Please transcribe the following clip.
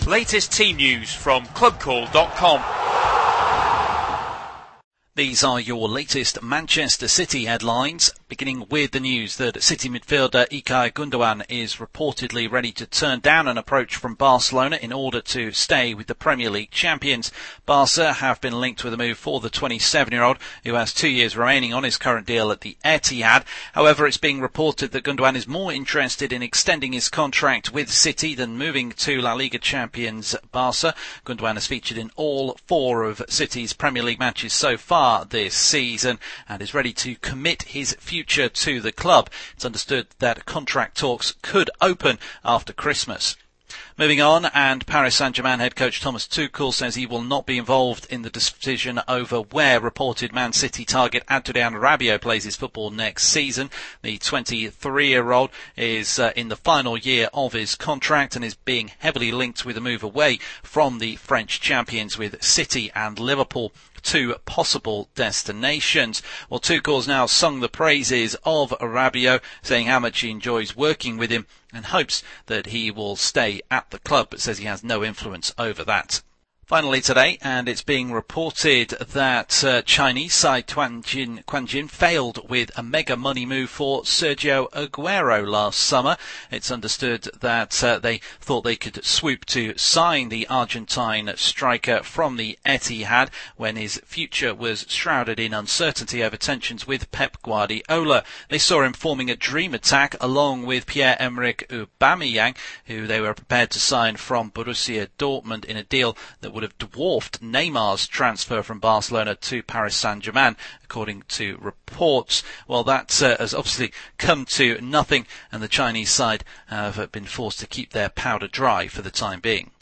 Latest team news from clubcall.com. These are your latest Manchester City headlines, beginning with the news that City midfielder Ilkay Gundogan is reportedly ready to turn down an approach from Barcelona in order to stay with the Premier League champions. Barca have been linked with a move for the 27-year-old, who has 2 years remaining on his current deal at the Etihad. However, it's being reported that Gundogan is more interested in extending his contract with City than moving to La Liga champions Barca. Gundogan has featured in all 4 of City's Premier League matches so far this season and is ready to commit his future to the club. It's understood that contract talks could open after Christmas. Moving on, and Paris Saint-Germain head coach Thomas Tuchel says he will not be involved in the decision over where reported Man City target Adrien Rabiot plays his football next season. The 23-year-old is in the final year of his contract and is being heavily linked with a move away from the French champions, with City and Liverpool 2 possible destinations. Well, Tuchel's now sung the praises of Rabiot, saying how much he enjoys working with him and hopes that he will stay at the club, but says he has no influence over that. Finally today, and it's being reported that Chinese side Quanjin failed with a mega money move for Sergio Aguero last summer. It's understood that they thought they could swoop to sign the Argentine striker from the Etihad when his future was shrouded in uncertainty over tensions with Pep Guardiola. They saw him forming a dream attack along with Pierre-Emerick Aubameyang, who they were prepared to sign from Borussia Dortmund in a deal that would have dwarfed Neymar's transfer from Barcelona to Paris Saint-Germain, according to reports. Well, that has obviously come to nothing, and the Chinese side have been forced to keep their powder dry for the time being.